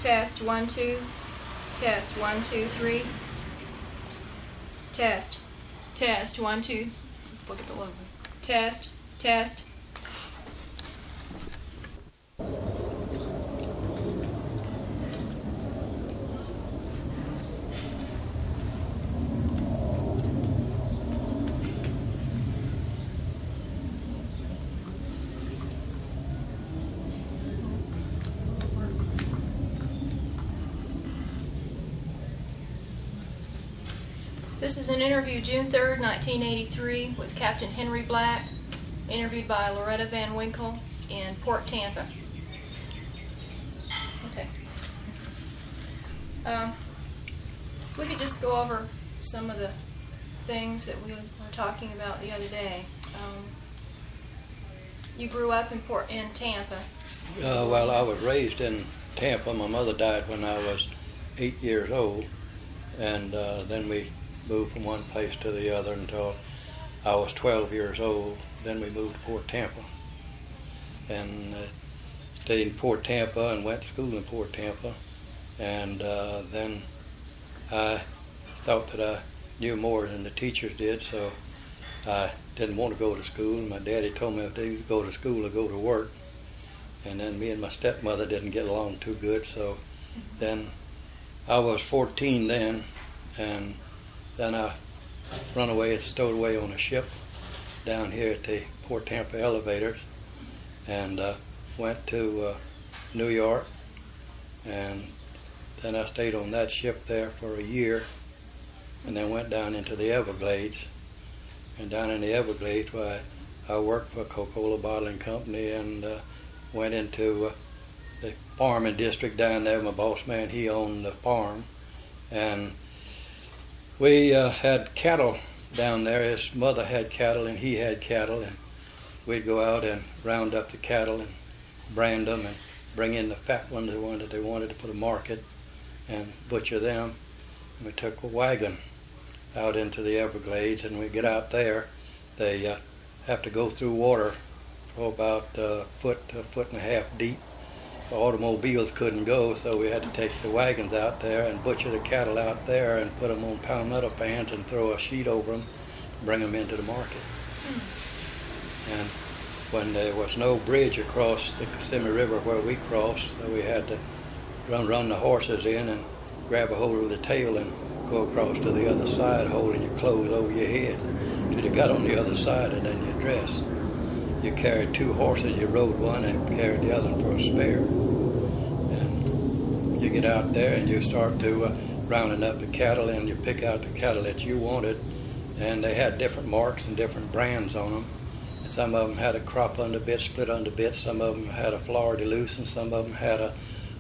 Test, 1, 2. Test, 1, 2, 3. Test. Test, 1, 2. Look at the logo. Test, test. This is an interview June 3rd, 1983 with Captain Henry Black, interviewed by Loretta Van Winkle in Port Tampa. Okay. We could just go over some of the things that we were talking about the other day. You grew up in Tampa. Well, I was raised in Tampa. My mother died when I was 8 years old, and then we moved from one place to the other until I was 12 years old. Then we moved to Port Tampa, and stayed in Port Tampa and went to school in Port Tampa. And then I thought that I knew more than the teachers did, so I didn't want to go to school. My daddy told me if I didn't go to school, I'd go to work. And then me and my stepmother didn't get along too good, so then I was 14 then, and then I run away and stowed away on a ship down here at the Port Tampa Elevators, and went to New York, and then I stayed on that ship there for a year, and then went down into the Everglades. And down in the Everglades, where I worked for Coca-Cola Bottling Company, and went into the farming district down there. My boss man, he owned the farm, and we had cattle down there. His mother had cattle and he had cattle, and we'd go out and round up the cattle and brand them and bring in the fat ones, the ones that they wanted to put a market, and butcher them. And we took a wagon out into the Everglades, and we get out there. They have to go through water for about a foot and a half deep. The automobiles couldn't go, so we had to take the wagons out there and butcher the cattle out there and put them on palmetto pans and throw a sheet over them, bring them into the market. And when there was no bridge across the Kissimmee River where we crossed, so we had to run the horses in and grab a hold of the tail and go across to the other side, holding your clothes over your head till you got on the other side, and then you dressed. You carried two horses, you rode one and carried the other for a spare. And you get out there and you start to rounding up the cattle, and you pick out the cattle that you wanted, and they had different marks and different brands on them. And some of them had a crop underbit, split underbit, some of them had a fleur de luce, and some of them had a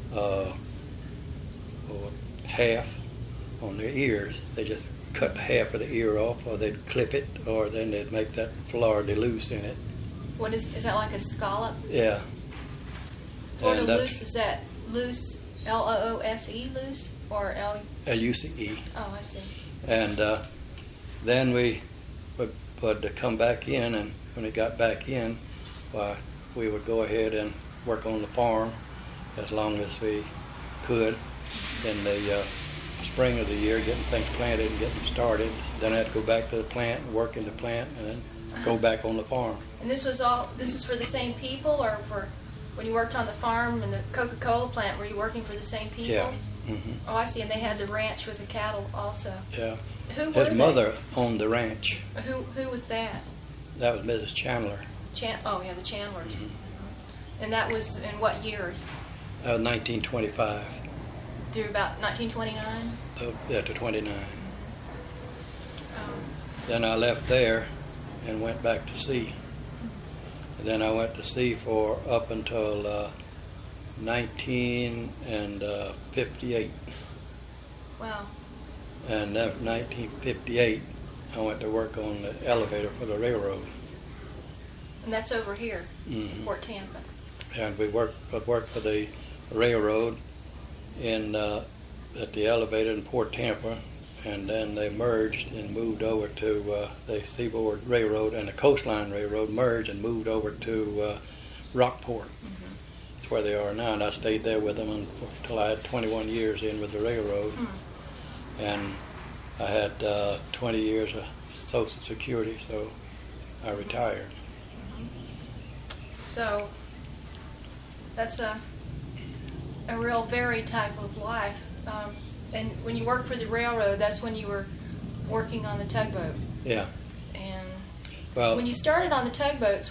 half on their ears. They just cut half of the ear off, or they'd clip it, or then they'd make that fleur de luce in it. What is that, like a scallop? Yeah. Fleur de luce, is that loose, L-O-O-S-E, loose, or L-U-C-E. Oh, I see. And then we would come back in, and when we got back in, why, we would go ahead and work on the farm as long as we could in the spring of the year, getting things planted and getting started. Then I'd go back to the plant and work in the plant, and then go back on the farm. And this was for the same people, or for when you worked on the farm and the Coca-Cola plant, were you working for the same people? Yeah. Mm-hmm. Oh, I see. And they had the ranch with the cattle also. Yeah. Who were His mother owned the ranch. Who was that? That was Mrs. Chandler. The Chandlers. Mm-hmm. And that was in what years? 1925. Through about 1929? To 29. Then I left there and went back to sea. And then I went to sea for up until 1958. Wow. And then 1958, I went to work on the elevator for the railroad. And that's over here, Mm-hmm. Port Tampa. And I worked for the railroad at the elevator in Port Tampa, and then they merged and moved over to the Seaboard Railroad and the Coastline Railroad merged and moved over to Rockport. Mm-hmm. That's where they are now, and I stayed there with them until I had 21 years in with the railroad. And I had 20 years of Social Security, so I retired. So that's a real varied type of life. And when you worked for the railroad, that's when you were working on the tugboat. Yeah. And Well, when you started on the tugboats,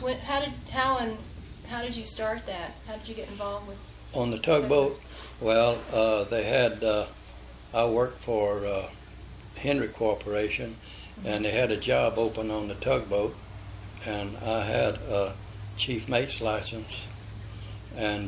how did you start that? How did you get involved with? on the tugboat, well, they had. I worked for Henry Corporation, and they had a job open on the tugboat, and I had a chief mate's license, and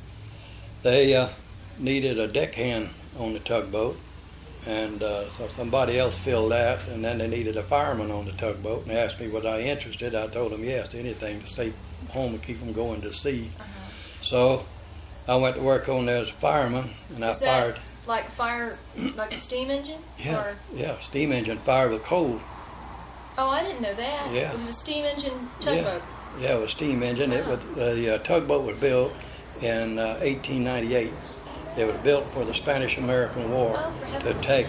they needed a deckhand on the tugboat, and so somebody else filled that, and then they needed a fireman on the tugboat, and they asked me was I interested. I told them yes, anything to stay home and keep them going to sea. So I went to work on there as a fireman, and I fired. Like like a steam engine? Yeah, Or? yeah, steam engine fired with coal. Oh, I didn't know that. Yeah. It was a steam engine tugboat. Yeah, it was steam engine. It was the tugboat was built in 1898. It was built for the Spanish-American War to take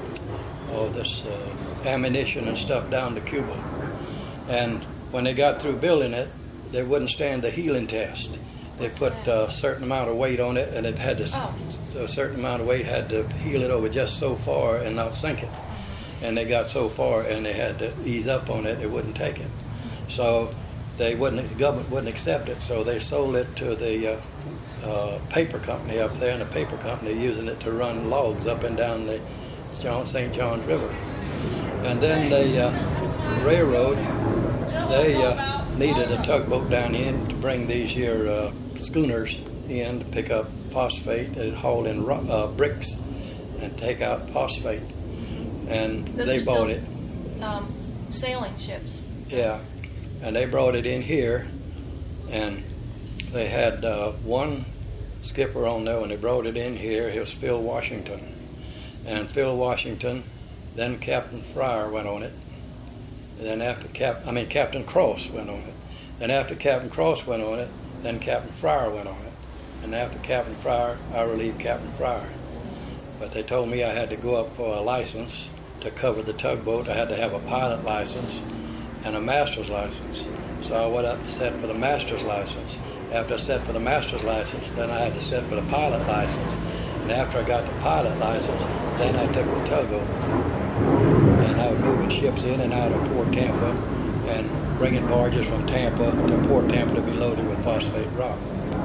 this ammunition and stuff down to Cuba. And when they got through building it, they wouldn't stand the healing test. They put a certain amount of weight on it, and it had to. A certain amount of weight had to heel it over just so far and not sink it. And they got so far, and they had to ease up on it. It wouldn't take it. So the government wouldn't accept it. So they sold it to the paper company up there, and the paper company using it to run logs up and down the St. Johns River. And then the railroad, they needed a tugboat down in to bring these here schooners in to pick up phosphate and haul in bricks and take out phosphate. And Those they bought it. Sailing ships. Yeah, and they brought it in here, and they had one skipper on there when they brought it in here. It was Phil Washington, and Phil Washington, then Captain Fryer went on it, and then after Captain Cross went on it. Then after Captain Cross went on it, then Captain Fryer went on it. And after Captain Fryer, I relieved Captain Fryer. But they told me I had to go up for a license to cover the tugboat. I had to have a pilot license and a master's license. So I went up and set for the master's license. After I set for the master's license, then I had to set for the pilot license. And after I got the pilot license, then I took the tugboat. And I was moving ships in and out of Port Tampa and bringing barges from Tampa to Port Tampa to be loaded with phosphate rock.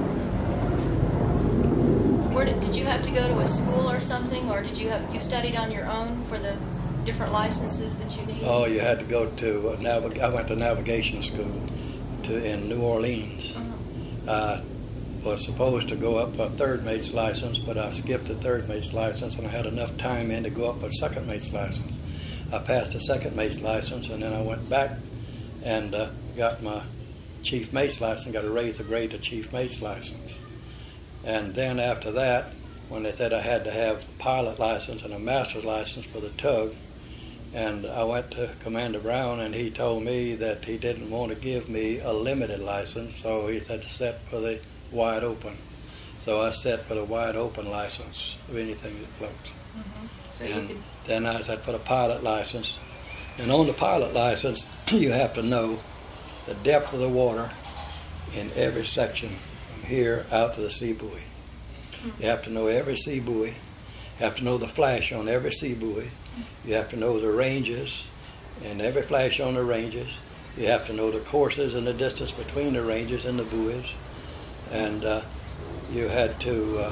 Did you have to go to a school or something, or did you studied on your own for the different licenses that you needed? Oh, you had to go to I went to navigation school in New Orleans. I was supposed to go up for a third mate's license, but I skipped the third mate's license, and I had enough time in to go up for a second mate's license. I passed the second mate's license, and then I went back and got my chief mate's license, got to raise the grade to chief mate's license. And then after that, when they said I had to have a pilot license and a master's license for the tug, and I went to Commander Brown, and he told me that he didn't want to give me a limited license, so he said to set for the wide open. So I set for the wide open license of anything that floats. So then I set for the pilot license. And on the pilot license, you have to know the depth of the water in every section from here out to the sea buoy. You have to know every sea buoy. You have to know the flash on every sea buoy. You have to know the ranges and every flash on the ranges. You have to know the courses and the distance between the ranges and the buoys. And you had to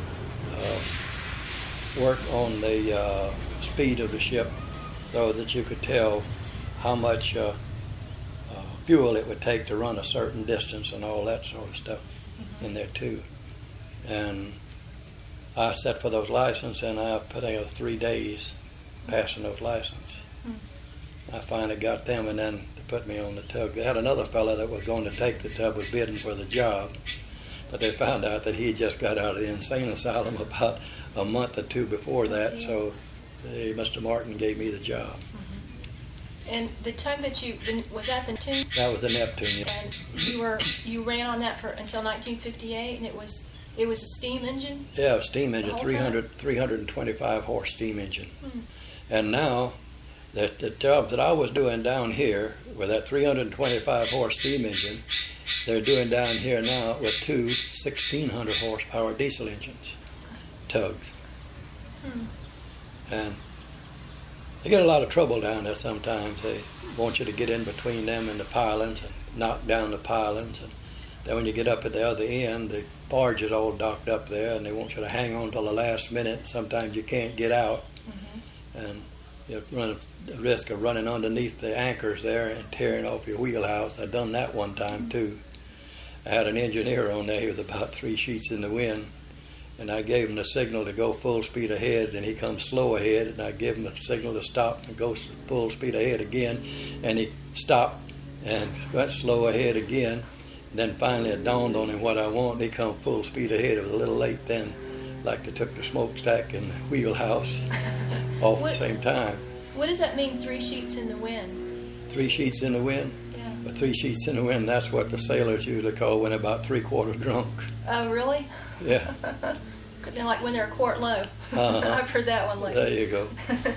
work on the speed of the ship so that you could tell how much fuel it would take to run a certain distance and all that sort of stuff in there too. And I set for those licenses, and I put in 3 days passing those licenses. I finally got them, and then they put me on the tug. They had another fellow that was going to take the tug, was bidding for the job, but they found out that he just got out of the insane asylum about a month or two before that, so Mr. Martin gave me the job. And the tug that was that the Neptune? That was the Neptune. Yeah. And you ran on that until 1958, and it was a steam engine? Yeah, a steam engine, The whole 325 horse steam engine. And now, the job that I was doing down here with that 325 horse steam engine, they're doing down here now with two 1,600 horsepower diesel engines, tugs. And they get a lot of trouble down there sometimes. They want you to get in between them and the pilings and knock down the pilings. And then when you get up at the other end, the barge is all docked up there, and they want you to hang on till the last minute. Sometimes you can't get out. And you run the risk of running underneath the anchors there and tearing off your wheelhouse. I've done that one time, too. I had an engineer on there. He was about 3 sheets in the wind. And I gave him the signal to go full speed ahead, and he comes slow ahead, and I give him the signal to stop and go full speed ahead again, and he stopped and went slow ahead again. And then finally it dawned on him what I want, and he come full speed ahead. It was a little late then, like they took the smokestack and the wheelhouse off at the same time. What does that mean, 3 sheets in the wind? 3 sheets in the wind? Yeah. But 3 sheets in the wind, that's what the sailors usually call when they're about 3/4 drunk. Oh, really? Yeah. Like when they're a quart low. I've heard that one lately. There you go.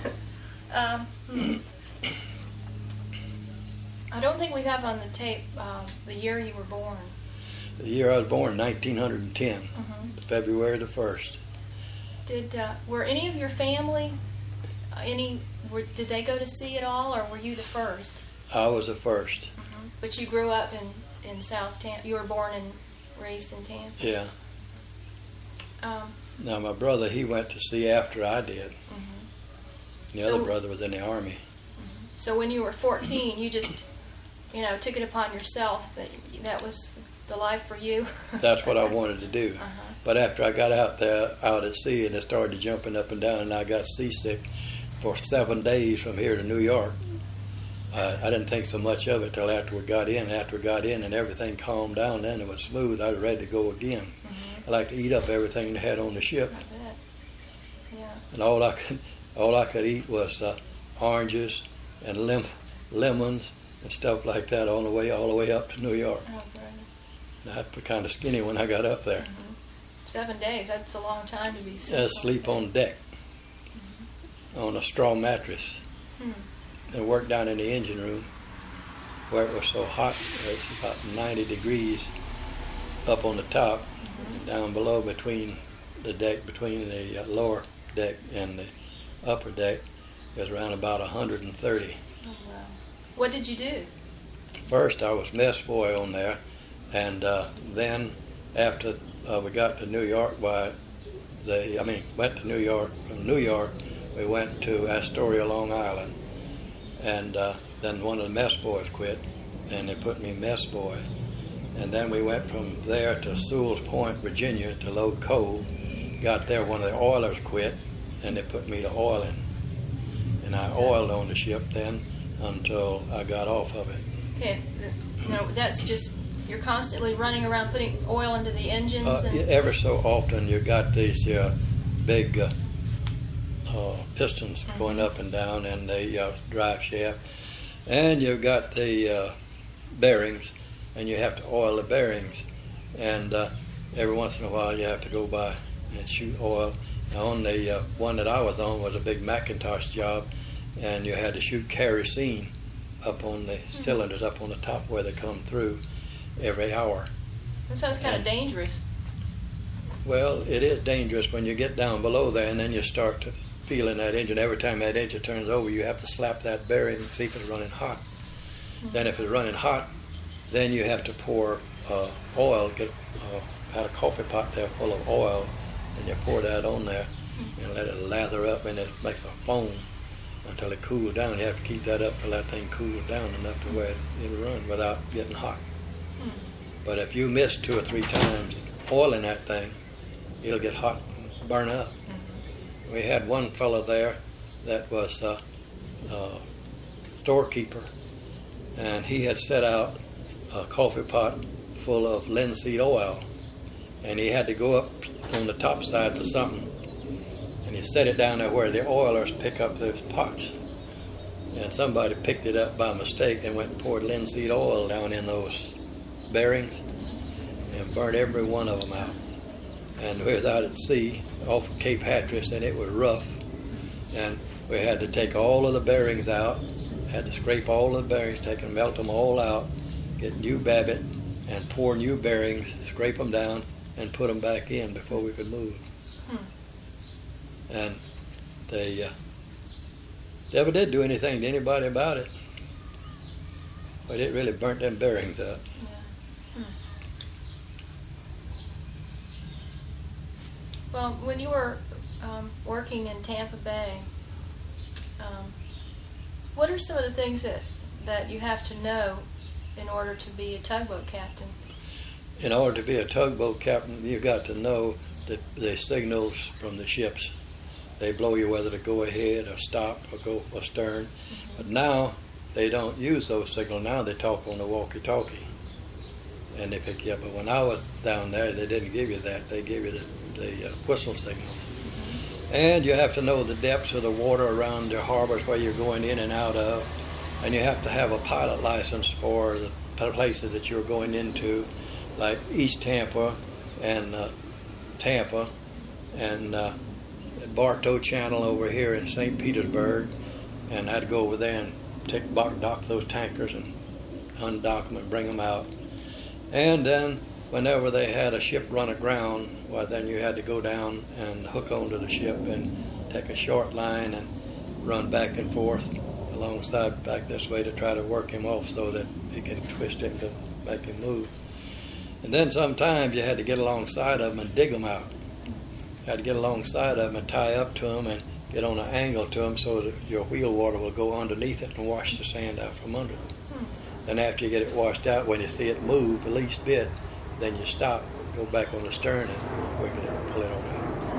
I don't think we have on the tape the year you were born. The year I was born, 1910, February the 1st. Were any of your family, did they go to sea at all, or were you the first? I was the first. But you grew up in South Tampa. You were born and raised in Tampa. Yeah. Now my brother, he went to sea after I did. The other brother was in the Army. So when you were 14, you just, took it upon yourself that was the life for you. That's what I wanted to do. But after I got out at sea, and it started jumping up and down, and I got seasick for 7 days from here to New York. I didn't think so much of it till after we got in. After we got in and everything calmed down, then it was smooth. I was ready to go again. I like to eat up everything they had on the ship. I bet. Yeah. And all I could eat was oranges and lemons and stuff like that all the way up to New York. Oh, brother. And I was kind of skinny when I got up there. 7 days, that's a long time to be sick. Sleep on deck on a straw mattress. And work down in the engine room where it was so hot. It's about 90 degrees up on the top, and down below between the lower deck and the upper deck, it was around about 130. Oh, wow. What did you do? First, I was mess boy on there, and then after we got to New York, went to New York. From New York, we went to Astoria, Long Island. And then one of the mess boys quit, and they put me mess boy. And then we went from there to Sewell's Point, Virginia, to load coal. Got there, one of the oilers quit, and they put me to oiling. And I oiled on the ship then until I got off of it. Okay, that's just, you're constantly running around putting oil into the engines? Ever so often you got these big pistons going up and down in the drive shaft, and you've got the bearings, and you have to oil the bearings, and every once in a while you have to go by and shoot oil. Now on the one that I was on was a big Macintosh job, and you had to shoot kerosene up on the cylinders, up on the top where they come through every hour. That sounds kind of dangerous. Well, it is dangerous when you get down below there, and then you start to feeling that engine. Every time that engine turns over, you have to slap that bearing and see if it's running hot. Then if it's running hot, then you have to pour oil. Had a coffee pot there full of oil, and you pour that on there and let it lather up, and it makes a foam until it cools down. You have to keep that up till that thing cools down enough to where it'll run without getting hot. But if you miss 2 or 3 times oiling that thing, it'll get hot and burn up. We had one fellow there that was a storekeeper, and he had set out a coffee pot full of linseed oil, and he had to go up on the top side to something, and he set it down there where the oilers pick up those pots. and somebody picked it up by mistake and went and poured linseed oil down in those bearings and burnt every one of them out. And we was out at sea off of Cape Hatteras, and it was rough, and we had to take all of the bearings out, had to scrape all of the bearings, take and melt them all out, get new babbitt, and pour new bearings, scrape them down, and put them back in before we could move. And they never did do anything to anybody about it, but it really burnt them bearings up. Yeah. Well, when you were working in Tampa Bay, what are some of the things that you have to know in order to be a tugboat captain? In order to be a tugboat captain, you got to know the signals from the ships. They blow you whether to go ahead or stop or go astern. Mm-hmm. But now they don't use those signals. Now they talk on the walkie-talkie, and they pick you up. But when I was down there, they didn't give you that. They gave you the whistle signals. And you have to know the depths of the water around the harbors where you're going in and out of. And you have to have a pilot license for the places that you're going into, like East Tampa and Tampa and Bartow Channel over here in St. Petersburg. And I'd go over there and dock those tankers and undock them and bring them out. And then whenever they had a ship run aground, well, then you had to go down and hook onto the ship and take a short line and run back and forth alongside back this way to try to work him off so that he can twist him to make him move. And then sometimes you had to get alongside of them and dig them out. You had to get alongside of them and tie up to them and get on an angle to them so that your wheel water will go underneath it and wash the sand out from under it. Then after you get it washed out, when you see it move the least bit, then you stop, go back on the stern and wiggle it and pull it on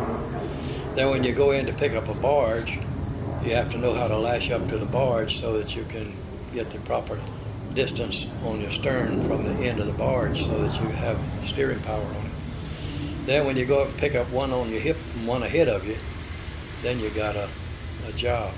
out. Then when you go in to pick up a barge, you have to know how to lash up to the barge so that you can get the proper distance on your stern from the end of the barge so that you have steering power on it. Then when you go up and pick up one on your hip and one ahead of you, then you got a job.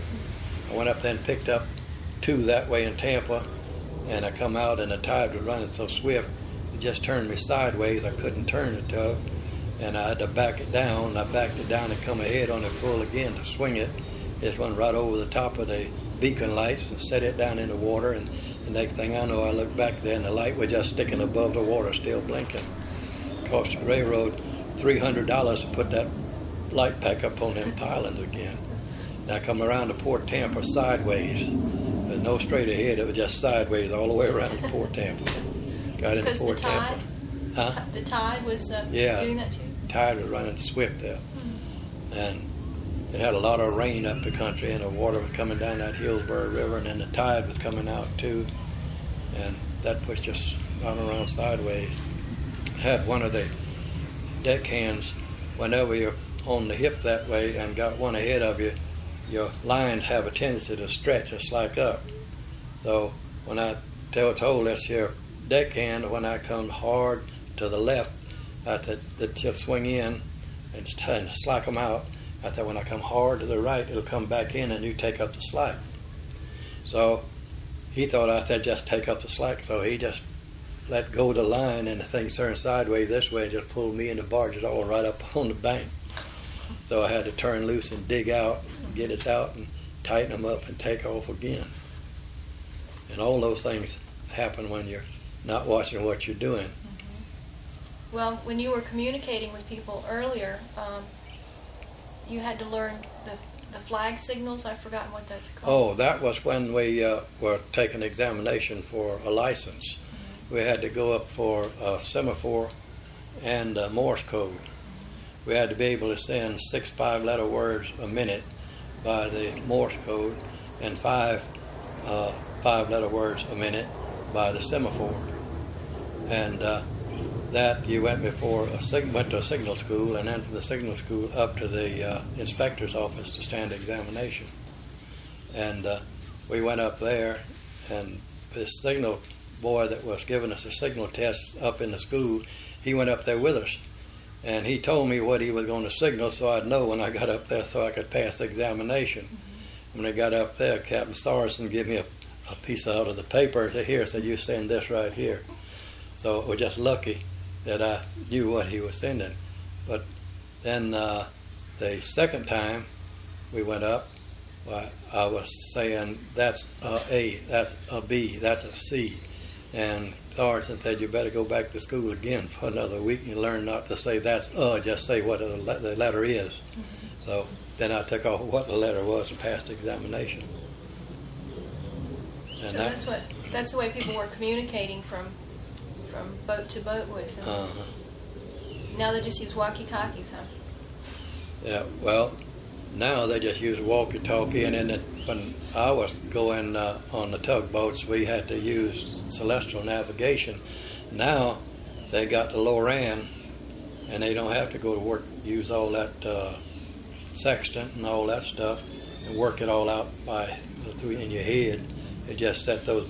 I went up there and picked up two that way in Tampa, and I come out and the tide was running so swift, it just turned me sideways. I couldn't turn the tug, and I had to back it down. I backed it down and come ahead on it full again to swing it. Just went right over the top of the beacon lights and set it down in the water, and the next thing I know, I looked back there and the light was just sticking above the water, still blinking. It cost the railroad $300 to put that light back up on them pilings again. And I come around to Port Tampa sideways. There's no straight ahead, it was just sideways all the way around to Port Tampa. Got into Port Tampa. Huh? The tide was yeah, doing that too? The tide was running swift there. And it had a lot of rain up the country, and the water was coming down that Hillsborough River, and then the tide was coming out too. And that pushed us right around sideways. Had one of the deckhands, whenever you're on the hip that way and got one ahead of you, your lines have a tendency to stretch and slack up. So when I told this here deckhand, when I come hard to the left, I said that you'll swing in and slack them out. I said when I come hard to the right, it'll come back in and you take up the slack. So he thought I said just take up the slack, so he just let go of the line and the thing turned sideways this way and just pulled me and the barges all right up on the bank. So I had to turn loose and dig out, and get it out and tighten them up and take off again. And all those things happen when you're not watching what you're doing. Mm-hmm. Well, when you were communicating with people earlier, you had to learn the flag signals. I've forgotten what that's called. Oh, that was when we were taking examination for a license. Mm-hmm. We had to go up for a semaphore and Morse code. We had to be able to send 6 5-letter words a minute by the Morse code and 5 5-letter words a minute by the semaphore. And that you went went to a signal school, and then from the signal school up to the inspector's office to stand examination. And we went up there, and this signal boy that was giving us a signal test up in the school, he went up there with us. And he told me what he was going to signal so I'd know when I got up there so I could pass the examination. Mm-hmm. when I got up there, Captain Sorensen gave me a piece out of the paper and said, here, said, you send this right here. So it was just lucky that I knew what he was sending. But then the second time we went up, I was saying, that's a A, that's a B, that's a C. And Sorensen said, you better go back to school again for another week and learn not to say that's just say what the letter is. Mm-hmm. So then I took off what the letter was and passed the examination. And so that's the way people were communicating from boat to boat with them. Uh-huh. Now they just use walkie-talkies, huh? Yeah, well, now they just use walkie-talkie, and then when I was going on the tugboats, we had to use celestial navigation. Now they got the Loran, and they don't have to go to work, use all that sextant and all that stuff, and work it all out in your head. They just set those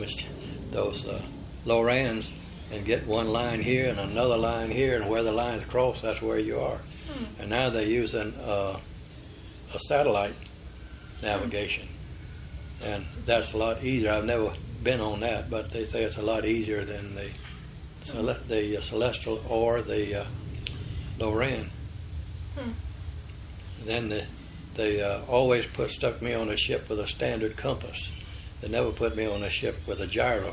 Lorans and get one line here and another line here, and where the lines cross, that's where you are. And now they're using a satellite navigation, and that's a lot easier. I've never been on that, but they say it's a lot easier than the celestial or the Loran. Then they always stuck me on a ship with a standard compass. They never put me on a ship with a gyro.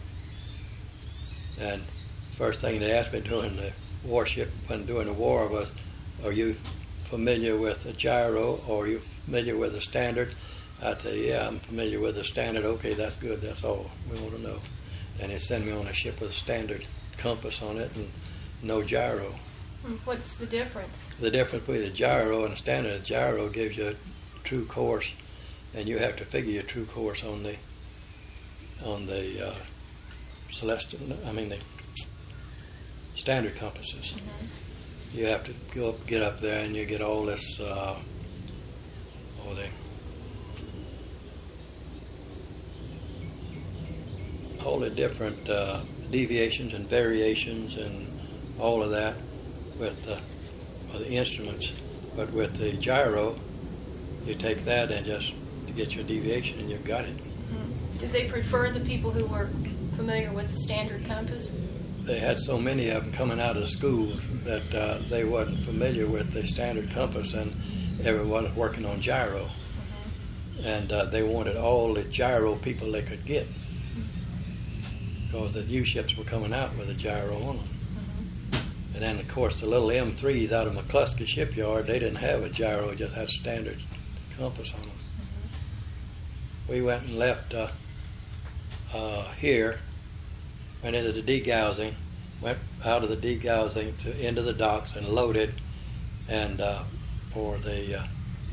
And first thing they asked me during the during the war was, are you familiar with the gyro, or are you familiar with the standard? I said, yeah, I'm familiar with the standard. Okay, that's good. That's all we want to know. And they send me on a ship with a standard compass on it and no gyro. What's the difference? The difference between the gyro and the standard, the gyro gives you a true course, and you have to figure your true course on the celestial. The standard compasses. Mm-hmm. You have to get up there, and you get all this. All the different deviations and variations and all of that with the instruments. But with the gyro, you take that and just get your deviation, and you've got it. Mm-hmm. Did they prefer the people who were familiar with the standard compass? They had so many of them coming out of the schools that they wasn't familiar with the standard compass, and everyone was working on gyro. Mm-hmm. And they wanted all the gyro people they could get, because the U-ships were coming out with a gyro on them. Mm-hmm. And then, of course, the little M3s out of McCluskey Shipyard, they didn't have a gyro, just had a standard compass on them. Mm-hmm. We went and left here, went into the degaussing, went out of the degaussing into the docks and loaded, and for the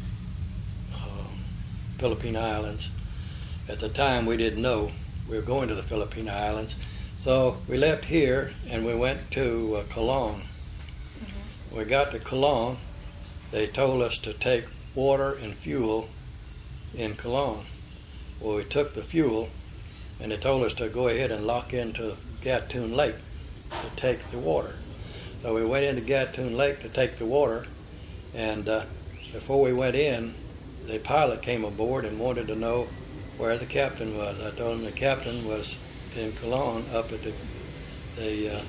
Philippine Islands. At the time, we didn't know we were going to the Philippine Islands, so we left here and we went to Colon. Mm-hmm. When we got to Colon, they told us to take water and fuel in Colon. Well, we took the fuel, and they told us to go ahead and lock into Gatun Lake to take the water. So we went into Gatun Lake to take the water, and before we went in, the pilot came aboard and wanted to know where the captain was. I told him the captain was in Colon up at the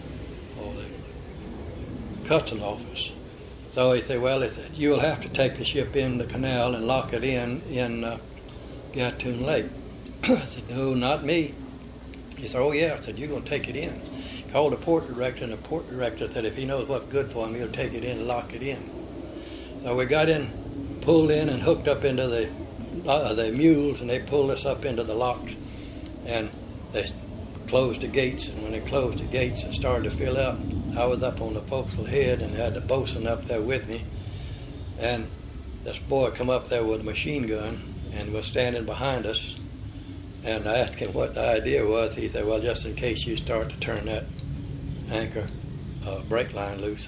customs office. So he said, well, you'll have to take the ship in the canal and lock it in Gatun Lake. I said, no, not me. He said, oh yeah. I said, you're going to take it in. Called the port director, and the port director said if he knows what's good for him, he'll take it in and lock it in. So we got in, pulled in, and hooked up into the mules, and they pulled us up into the locks, and they closed the gates. And when they closed the gates, it started to fill up. I was up on the forecastle head and had the bosun up there with me, and this boy come up there with a machine gun and was standing behind us. And I asked him what the idea was. He said, well, just in case you start to turn that anchor brake line loose.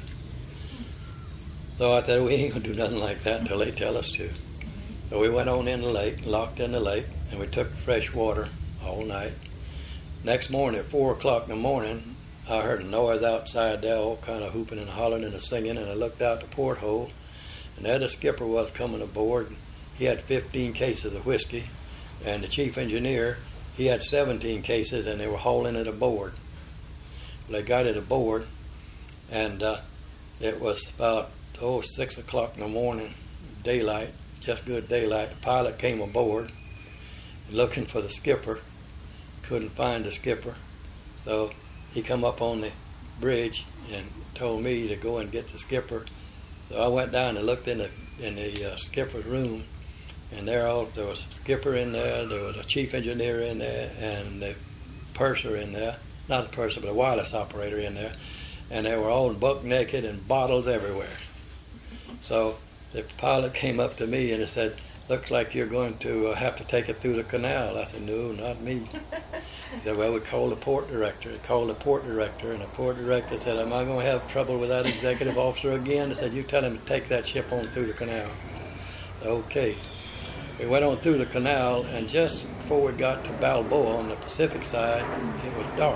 So I said, we ain't going to do nothing like that until they tell us to. So we went on in the lake, locked in the lake, and we took fresh water all night. Next morning at 4 o'clock in the morning, I heard a noise outside there, all kind of hooping and hollering and singing, and I looked out the porthole, and there the skipper was coming aboard, he had 15 cases of whiskey, and the chief engineer, he had 17 cases, and they were hauling it aboard. They got it aboard, and it was about 6 o'clock in the morning, daylight, just good daylight. The pilot came aboard looking for the skipper, couldn't find the skipper, so he come up on the bridge and told me to go and get the skipper. So I went down and looked in the skipper's room, and there was a skipper in there, there was a chief engineer in there, and the purser in there, not a purser, but a wireless operator in there, and they were all buck naked and bottles everywhere. So the pilot came up to me and he said, "Looks like you're going to have to take it through the canal." I said, "No, not me." He said, "Well, we called the port director." He called the port director, and the port director said, "Am I going to have trouble with that executive officer again?" I said, "You tell him to take that ship on through the canal." Okay. We went on through the canal, and just before we got to Balboa on the Pacific side, it was dark.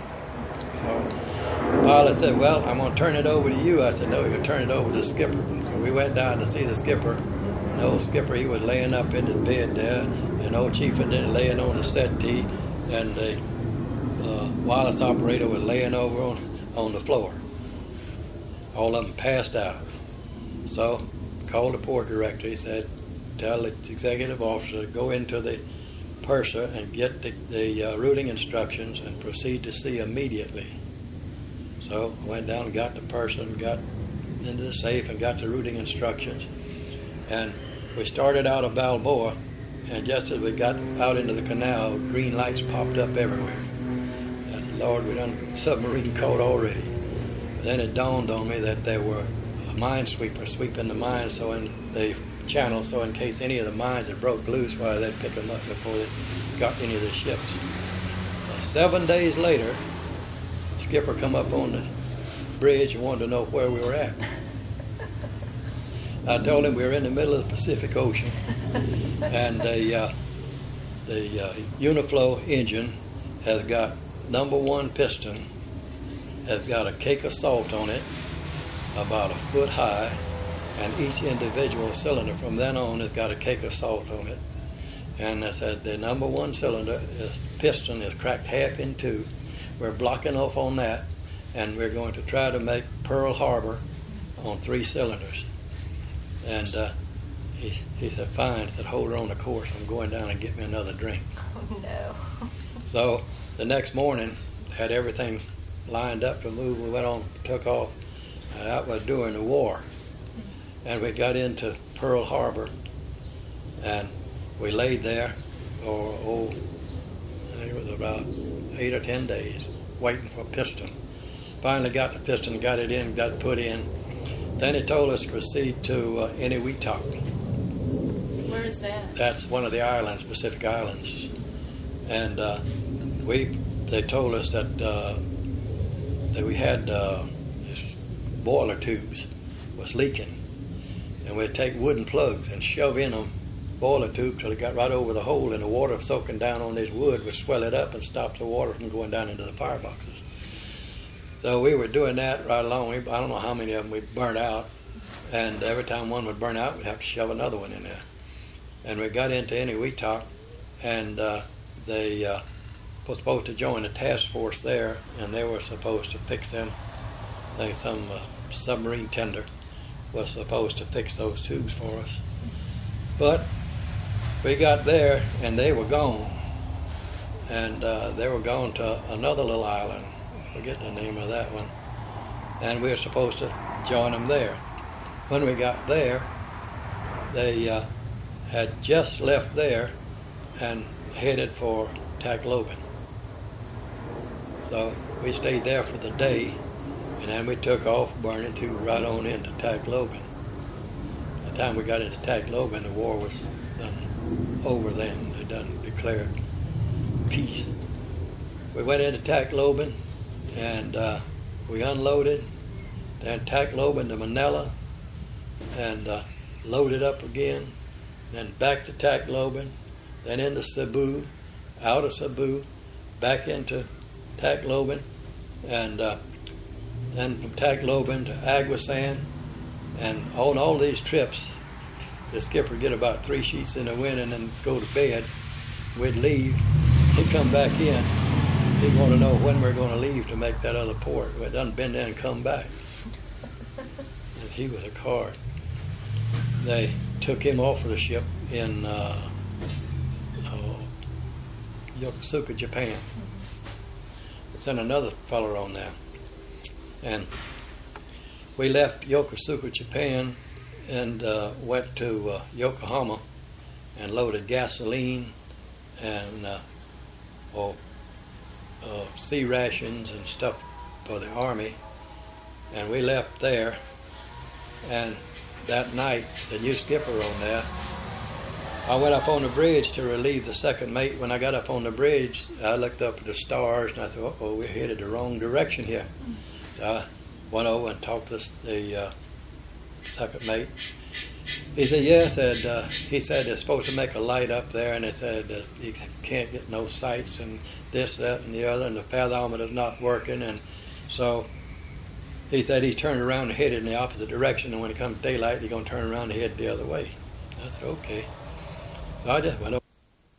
So the pilot said, "Well, I'm going to turn it over to you." I said, "No, you're going to turn it over to the skipper." So we went down to see the skipper. And the old skipper, he was laying up in the bed there, and old chief engineer laying on the settee, and the wireless operator was laying over on the floor. All of them passed out. So called the port director. He said, "Tell the executive officer to go into the purser and get the routing instructions and proceed to sea immediately." So I went down and got the purser and got into the safe and got the routing instructions. And we started out of Balboa, and just as we got out into the canal, green lights popped up everywhere. I said, "Lord, we done submarine caught already." But then it dawned on me that there were a minesweeper sweeping the mines, so in the channel, so in case any of the mines had broke loose, why they'd pick them up before they got any of the ships. 7 days later, the skipper come up on the bridge and wanted to know where we were at. I told him we were in the middle of the Pacific Ocean, and the Uniflow engine has got #1 piston, has got a cake of salt on it, about a foot high, and each individual cylinder from then on has got a cake of salt on it. And I said the #1 cylinder piston is cracked half in two. We're blocking off on that, and we're going to try to make Pearl Harbor on 3 cylinders. And he said, "Fine." He said, "Hold her on the course. I'm going down and get me another drink." Oh, no. So the next morning, had everything lined up to move. We went on, took off. That was during the war. And we got into Pearl Harbor, and we laid there for, I think it was about 8 or 10 days, waiting for a piston. Finally got the piston, got it in, got it put in. Then he told us to proceed to Eniwetok. Where is that? That's one of the islands, Pacific Islands. And they told us that we had this boiler tubes was leaking. And we'd take wooden plugs and shove in them boiler tube till it got right over the hole, and the water soaking down on this wood would swell it up and stop the water from going down into the fireboxes. So we were doing that right along. I don't know how many of them we burnt out, and every time one would burn out, we'd have to shove another one in there. And we got into Eniwetok, and they were supposed to join the task force there, and they were supposed to fix them. Some submarine tender was supposed to fix those tubes for us. But we got there, and they were gone. And they were gone to another little island. I forget the name of that one. And we were supposed to join them there. When we got there, they had just left there and headed for Tacloban. So we stayed there for the day, and then we took off, burning tube right on into Tacloban. By the time we got into Tacloban, the war was done over then. They done declared peace. We went into Tacloban, and we unloaded, then Tacloban to Manila, and loaded up again, then back to Tacloban, then into Cebu, out of Cebu, back into Tacloban, and then from Tacloban to Agusan, and on all these trips, the skipper would get about 3 sheets in the wind and then go to bed. We'd leave. He'd come back in. He'd want to know when we're going to leave to make that other port. We done been there and come back. And he was a card. They took him off of the ship in Yokosuka, Japan. Sent another feller on there. And we left Yokosuka, Japan, and went to Yokohama and loaded gasoline and sea rations and stuff for the Army. And we left there, and that night, the new skipper on there, I went up on the bridge to relieve the second mate. When I got up on the bridge, I looked up at the stars, and I thought, uh-oh, we're headed the wrong direction here. So I went over and talked to the second mate. He said, yes, he said they're supposed to make a light up there, and they said you can't get no sights, and this, that, and the other, and the fathometer's not working. And so he said he turned around and headed in the opposite direction, and when it comes daylight, he's going to turn around and head the other way. I said, okay. So I just went over.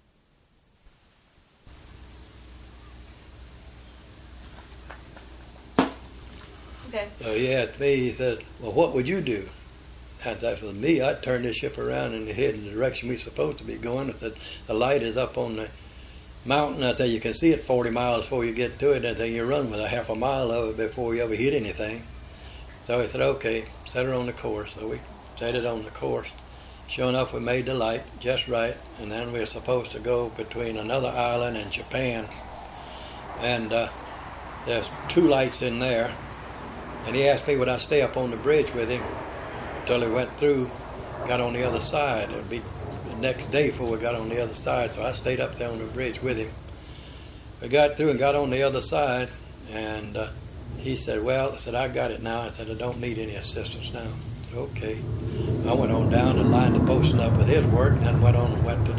Okay. So he asked me, he said, well, what would you do? And that was me. I'd turn this ship around and head in the direction we're supposed to be going. I said, the light is up on the mountain. I said, you can see it 40 miles before you get to it. I said, you run with a half a mile of it before you ever hit anything. So he said, okay, set her on the course. So we set it on the course. Sure enough, we made the light just right, and then we were supposed to go between another island and Japan. And there's 2 lights in there. And he asked me would I stay up on the bridge with him until he went through, got on the other side. It would be the next day before we got on the other side, so I stayed up there on the bridge with him. We got through and got on the other side, and he said, well, I said, I got it now. I said, I don't need any assistance now. I said, okay. I went on down and lined the bosun up with his work, and then went on and went to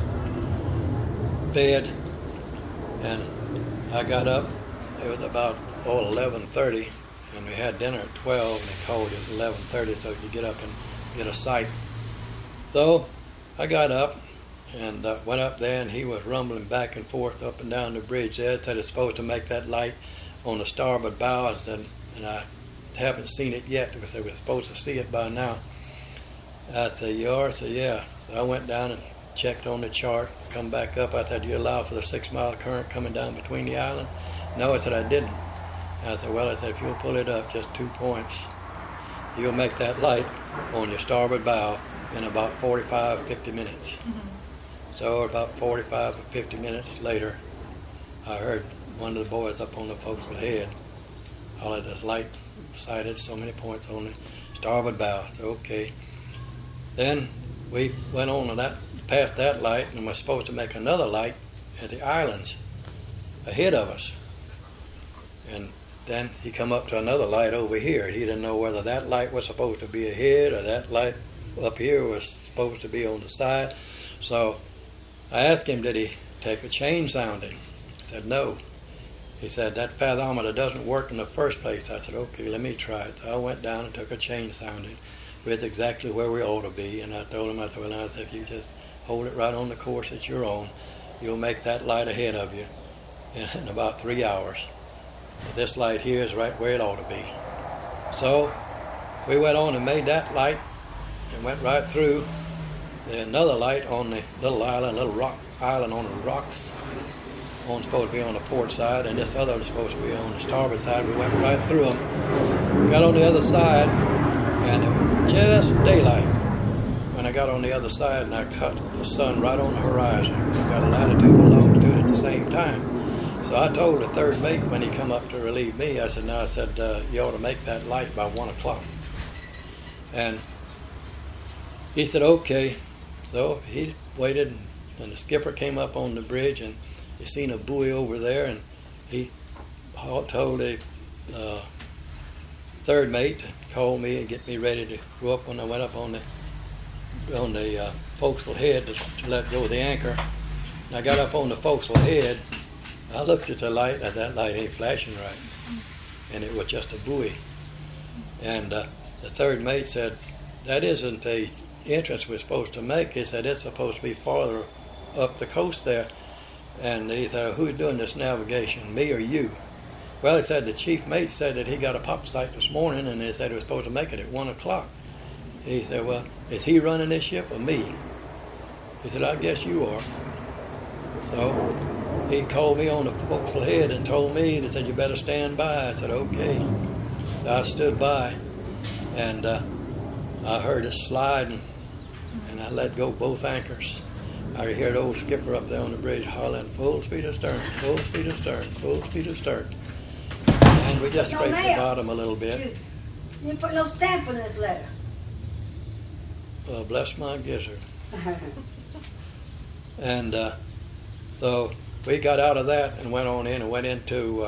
bed. And I got up. It was about 11:30, and we had dinner at 12, and they called it 11:30, so you get up and get a sight. So I got up and went up there, and he was rumbling back and forth up and down the bridge there. Said it's supposed to make that light on the starboard bow. I said, and I haven't seen it yet because they were supposed to see it by now. I said, you are? I said, yeah. So I went down and checked on the chart, come back up. I said, do you allow for the 6-mile current coming down between the islands? No, I said, I didn't. I said, well, I said, if you'll pull it up just 2 points, you'll make that light on your starboard bow in about 45, 50 minutes. Mm-hmm. So about 45 or 50 minutes later, I heard one of the boys up on the forecastle head holler, this light sighted so many points on the starboard bow. So, okay. Then we went on to that, past that light, and we're supposed to make another light at the islands ahead of us. And then he come up to another light over here. He didn't know whether that light was supposed to be ahead or that light up here was supposed to be on the side. So I asked him, did he take a chain sounding? He said, no. He said, that fathometer doesn't work in the first place. I said, okay, let me try it. So I went down and took a chain sounding with exactly where we ought to be. And I told him, I said, well, if you just hold it right on the course that you're on, you'll make that light ahead of you in about 3 hours. So this light here is right where it ought to be. So we went on and made that light and went right through. There's another light on the little rock island on the rocks. One's supposed to be on the port side, and this other was supposed to be on the starboard side. We went right through them. Got on the other side, and it was just daylight when I got on the other side, and I cut the sun right on the horizon. I got a latitude and longitude at the same time. So I told the third mate when he come up to relieve me, I said, you ought to make that light by 1 o'clock. And he said, okay. So he waited, and the skipper came up on the bridge, and he seen a buoy over there, and he told the third mate to call me and get me ready to go up when I went up on the forecastle head to let go of the anchor. And I got up on the forecastle head. I looked at the light, and that light ain't flashing right, and it was just a buoy. And the third mate said, that isn't a entrance we're supposed to make, he said, it's supposed to be farther up the coast there. And he said, who's doing this navigation, me or you? Well, he said the chief mate said that he got a pop sight this morning, and they said he was supposed to make it at 1 o'clock. He said, well, is he running this ship or me? He said, I guess you are. So he called me on the forecastle head and told me, they said, you better stand by. I said, okay. So I stood by, and I heard it sliding, and I let go both anchors. I could hear the old skipper up there on the bridge hollering, full speed astern, full speed astern, full speed astern. And we just scraped the bottom a little bit. You didn't put no stamp on this letter. Well, bless my gizzard. And so we got out of that and went on in and went into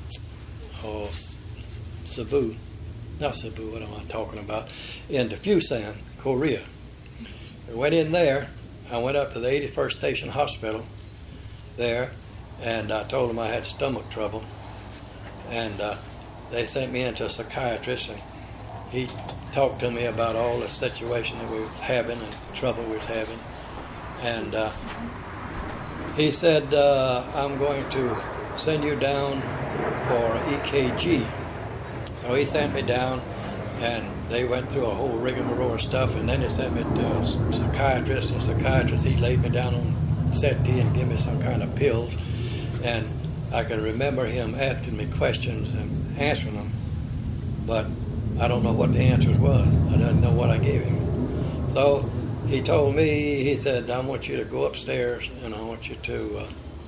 Cebu. Not Cebu, what am I talking about? Into Fusan, Korea. We went in there. I went up to the 81st Station Hospital there, and I told them I had stomach trouble. And they sent me into a psychiatrist, and he talked to me about all the situation that we was having and the trouble we was having. And he said, I'm going to send you down for EKG. So he sent me down, and they went through a whole rigmarole of stuff, and then they sent me to a psychiatrist. And the psychiatrist, he laid me down on settee and gave me some kind of pills. And I can remember him asking me questions and answering them, but I don't know what the answers was. I didn't know what I gave him. So he told me, he said, I want you to go upstairs, and I want you to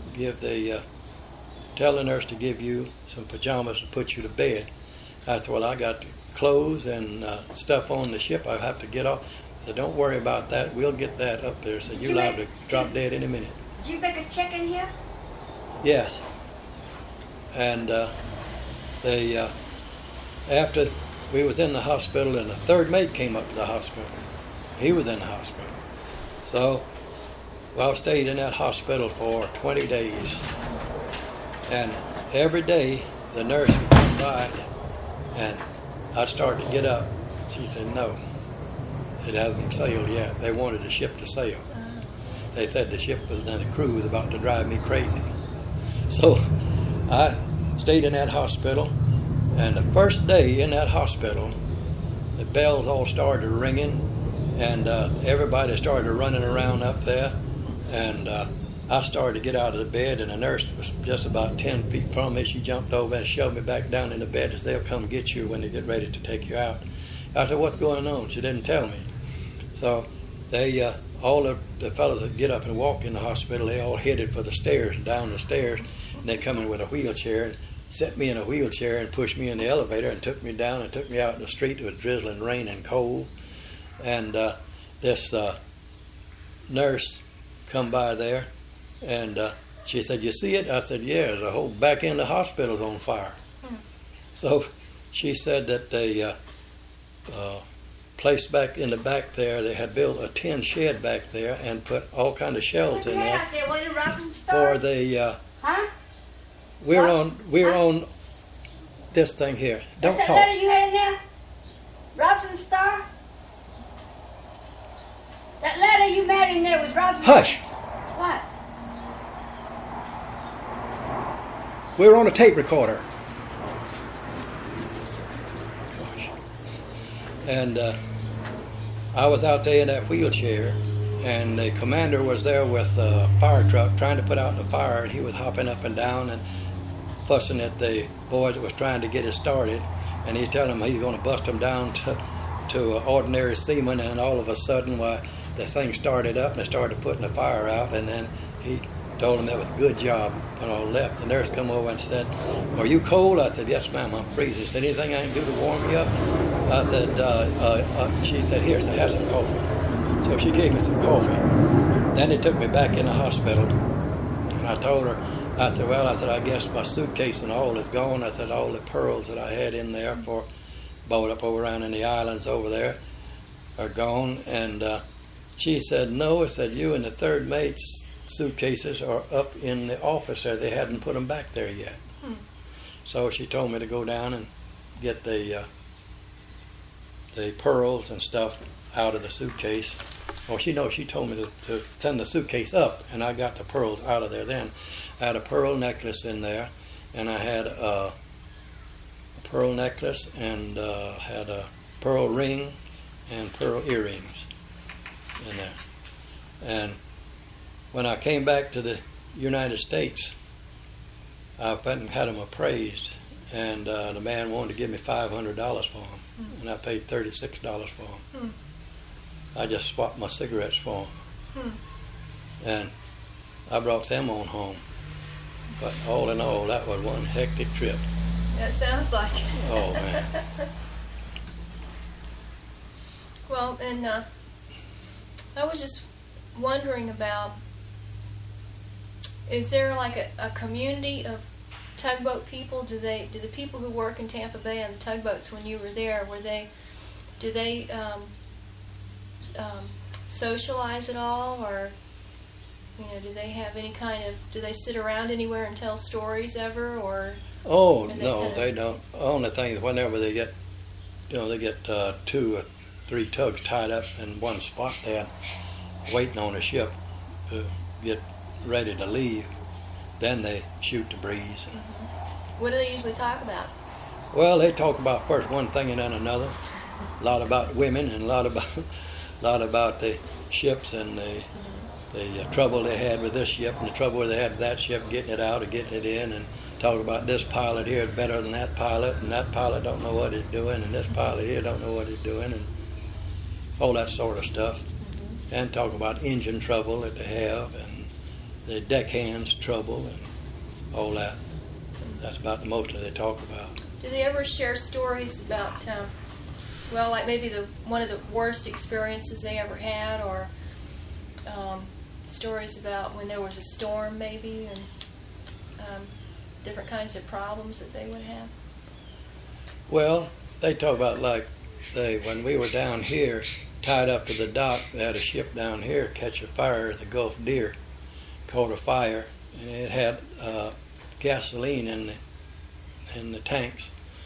tell the nurse to give you some pajamas to put you to bed. I said, well, I got clothes and stuff on the ship I have to get off. I said, don't worry about that. We'll get that up there. I said, you're liable to drop dead any minute. Did you make a check in here? Yes. And after we was in the hospital, and the third mate came up to the hospital. He was in the hospital. So I stayed in that hospital for 20 days. And every day the nurse would come by, and I'd start to get up. She said, no, it hasn't sailed yet. They wanted the ship to sail. They said the ship and the crew was about to drive me crazy. So I stayed in that hospital, and the first day in that hospital, the bells all started ringing, and everybody started running around up there, and I started to get out of the bed, and the nurse was just about 10 feet from me. She jumped over and shoved me back down in the bed, as they'll come get you when they get ready to take you out. I said, what's going on? She didn't tell me. So they, all the fellows that get up and walk in the hospital, they all headed for the stairs, down the stairs, and they come in with a wheelchair and set me in a wheelchair and pushed me in the elevator and took me down and took me out in the street. It was drizzling rain and cold. And this nurse come by there, and she said, you see it? I said, yeah, the whole back end of the hospital's on fire. So she said that they placed back in the back there, they had built a tin shed back there and put all kind of shelves in there for the we're on this thing here. Don't That's talk. that letter you had in there? Robson Star? That letter you had in there was Robson Hush. What? We're on a tape recorder. Gosh. And I was out there in that wheelchair, and the commander was there with a fire truck trying to put out the fire, and he was hopping up and down and fussing at the boys that was trying to get it started, and he's telling them he's going to bust them down to ordinary seamen, and all of a sudden, the thing started up and they started putting the fire out, and then he told them that was a good job. When I left, the nurse come over and said, are you cold? I said, yes, ma'am, I'm freezing. She said, anything I can do to warm you up? I said, she said, here, so have some coffee. So she gave me some coffee. Then they took me back in the hospital, and I told her, I said, I guess my suitcase and all is gone. I said, all the pearls that I had in there for bought up over around in the islands over there are gone. And she said, no. I said, you and the third mate's suitcases are up in the office there. They hadn't put them back there yet. So she told me to go down and get the the pearls and stuff out of the suitcase. Well, she told me to send the suitcase up, and I got the pearls out of there then. I had a pearl necklace in there, and I had a pearl necklace and had a pearl ring and pearl earrings in there. And when I came back to the United States, I went and had them appraised, and the man wanted to give me $500 for them, and I paid $36 for them. I just swapped my cigarettes for them, and I brought them on home. But all in all, that was one hectic trip. That sounds like it. Oh, man. Well, and I was just wondering about, is there like a community of tugboat people? Do the people who work in Tampa Bay on the tugboats, when you were there, do they socialize at all, or do they have any kind of, do they sit around anywhere and tell stories ever, or? Oh, no, they don't. Only thing is whenever they get, they get 2 or 3 tugs tied up in one spot there, waiting on a ship to get ready to leave, then they shoot the breeze. What do they usually talk about? Well, they talk about first one thing and then another. A lot about women and a lot about the ships and the trouble they had with this ship and the trouble they had with that ship, getting it out or getting it in, and talk about this pilot here is better than that pilot, and that pilot don't know what he's doing, and this pilot here don't know what he's doing, and all that sort of stuff. And talk about engine trouble that they have, and the deckhands trouble, and all that. That's about the most that they talk about. Do they ever share stories about, like maybe one of the worst experiences they ever had, or stories about when there was a storm maybe, and different kinds of problems that they would have? Well, they talk about when we were down here, tied up to the dock, they had a ship down here catch a fire at the Gulf Deer, caught a fire, and it had gasoline in the tanks.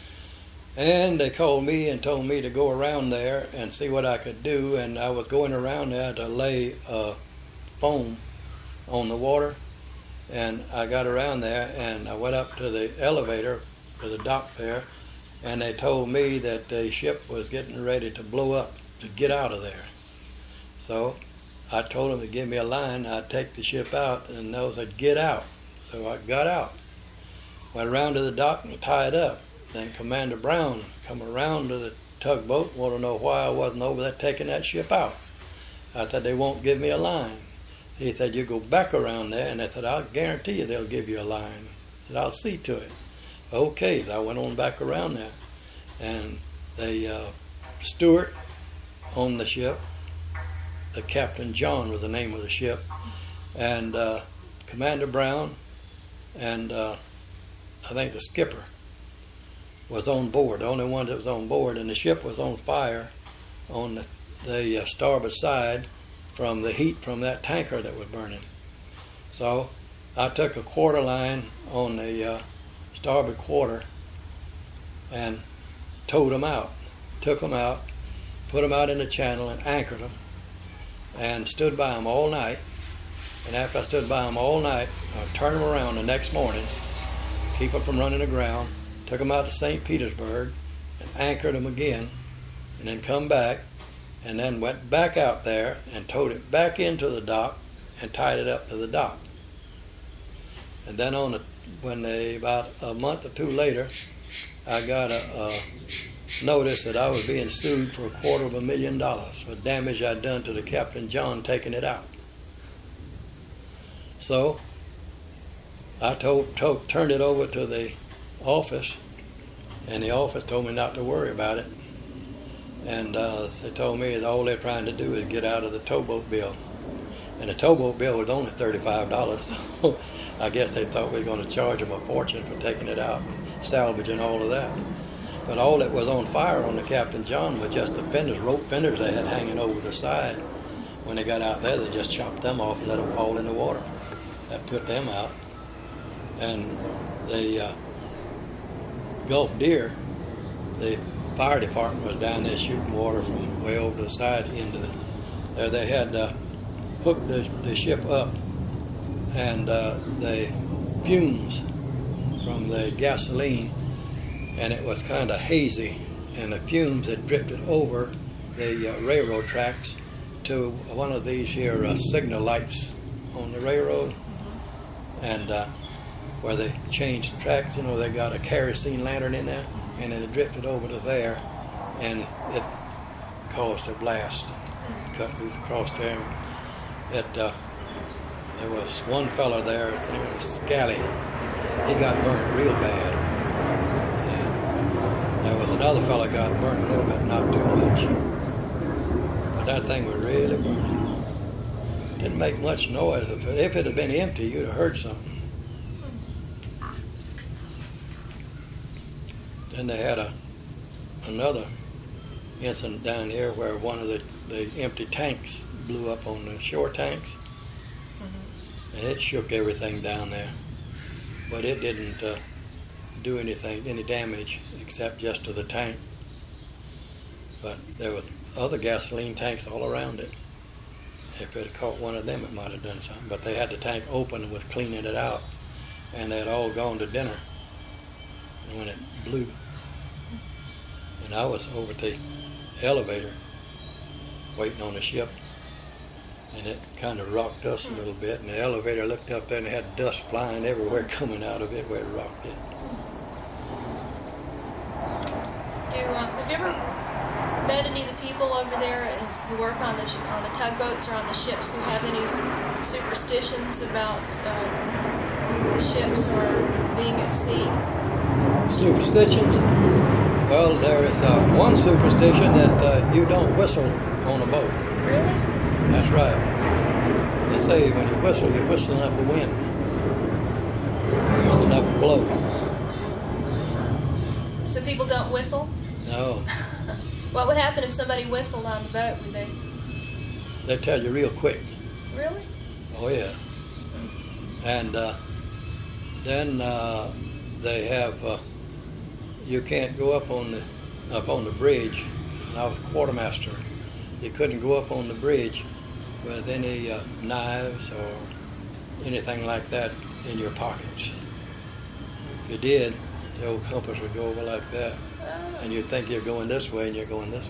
And they called me and told me to go around there and see what I could do, and I was going around there to lay foam on the water, and I got around there and I went up to the elevator to the dock there, and they told me that the ship was getting ready to blow up to get out of there. So I told them to give me a line, I'd take the ship out, and they said, get out. So I got out, went around to the dock and tied up. Then Commander Brown come around to the tugboat, wanted to know why I wasn't over there taking that ship out. I said, they won't give me a line. He said, you go back around there, and I said, I'll guarantee you they'll give you a line. I said, I'll see to it. Okay, so I went on back around there, and the steward on the ship, the Captain John was the name of the ship, and Commander Brown, and I think the skipper was on board, the only one that was on board, and the ship was on fire on the starboard side from the heat from that tanker that was burning. So I took a quarter line on the starboard quarter and towed them out, took them out, put them out in the channel and anchored them, and stood by them all night. And after I stood by them all night, I turned them around the next morning, keep them from running aground, took them out to St. Petersburg and anchored them again, and then come back, and then went back out there and towed it back into the dock and tied it up to the dock. And then about a month or two later, I got a notice that I was being sued for $250,000 for damage I'd done to the Captain John taking it out. So I turned it over to the office, and the office told me not to worry about it. And they told me that all they're trying to do is get out of the towboat bill. And the towboat bill was only $35, so I guess they thought we were going to charge them a fortune for taking it out and salvaging all of that. But all that was on fire on the Captain John was just the fenders, rope fenders they had hanging over the side. When they got out there, they just chopped them off and let them fall in the water. That put them out. And the Gulf Deer, the fire department was down there shooting water from way over the side into there. They had hooked the ship up, and the fumes from the gasoline, and it was kind of hazy, and the fumes had drifted over the railroad tracks to one of these here signal lights on the railroad, and where they changed tracks, they got a kerosene lantern in there, and it had drifted over to there, and it caused a blast, cut loose across there. There was one fella there, I think it was Scally. He got burnt real bad. And there was another fella got burnt a little bit, not too much. But that thing was really burning. Didn't make much noise. If it had been empty, you'd have heard something. Then they had another incident down here where one of the empty tanks blew up on the shore tanks. And it shook everything down there. But it didn't do any damage, except just to the tank. But there was other gasoline tanks all around it. If it had caught one of them, it might have done something. But they had the tank open and was cleaning it out. And they had all gone to dinner. And when it blew, and I was over at the elevator waiting on the ship, and it kind of rocked us a little bit, and the elevator looked up there and it had dust flying everywhere coming out of it where it rocked it. Have you ever met any of the people over there who work on the tugboats or on the ships who have any superstitions about the ships or being at sea? Superstitions? Well, there is one superstition that you don't whistle on a boat. Really? That's right. They say when you whistle, you're whistling up a wind. You're whistling up a blow. So people don't whistle? No. What would happen if somebody whistled on the boat? Would they? They tell you real quick. Really? Oh, yeah. And then they have, you can't go up on the bridge. And I was quartermaster. You couldn't go up on the bridge with any knives or anything like that in your pockets. If you did, the old compass would go over like that, and you'd think you're going this way, and you're going this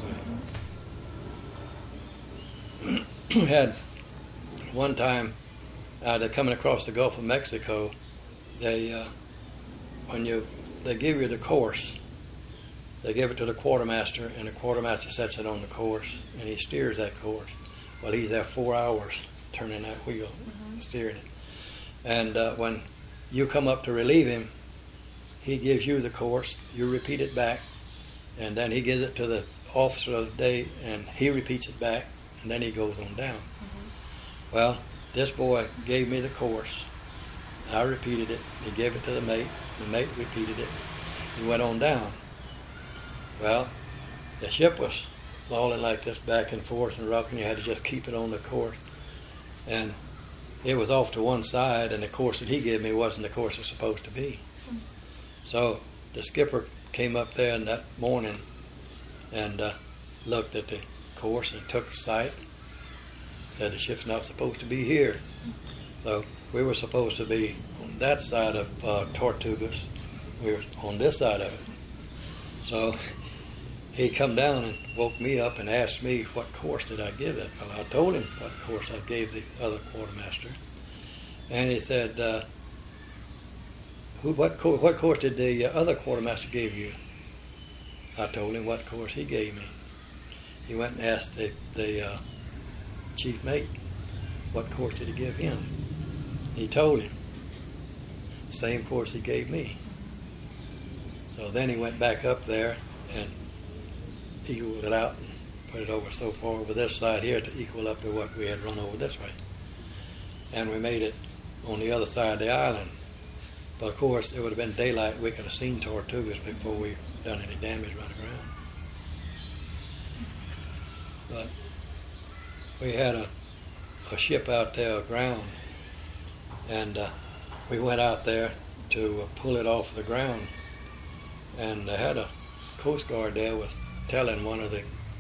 way. We had one time they're coming across the Gulf of Mexico. They give you the course. They give it to the quartermaster, and the quartermaster sets it on the course, and he steers that course. Well, he's there 4 hours turning that wheel, steering it. And when you come up to relieve him, he gives you the course, you repeat it back, and then he gives it to the officer of the day, and he repeats it back, and then he goes on down. Well, this boy gave me the course. I repeated it. He gave it to the mate repeated it. He went on down. Well, the ship was lolling like this back and forth and rocking. You had to just keep it on the course. And it was off to one side, and the course that he gave me wasn't the course it's supposed to be. So the skipper came up there that morning and looked at the course and took sight. Said the ship's not supposed to be here. So we were supposed to be on that side of Tortugas. We were on this side of it. So he come down and woke me up and asked me what course did I give it. Well, I told him what course I gave the other quartermaster. And he said, what course did the other quartermaster give you? I told him what course he gave me. He went and asked the chief mate, what course did he give him? He told him, same course he gave me. So then he went back up there and equaled it out and put it over so far over this side here to equal up to what we had run over this way. And we made it on the other side of the island. But of course, it would have been daylight. We could have seen Tortugas before we done any damage running around. But we had a ship out there aground, and we went out there to pull it off the ground, and they had a Coast Guard there was telling one of the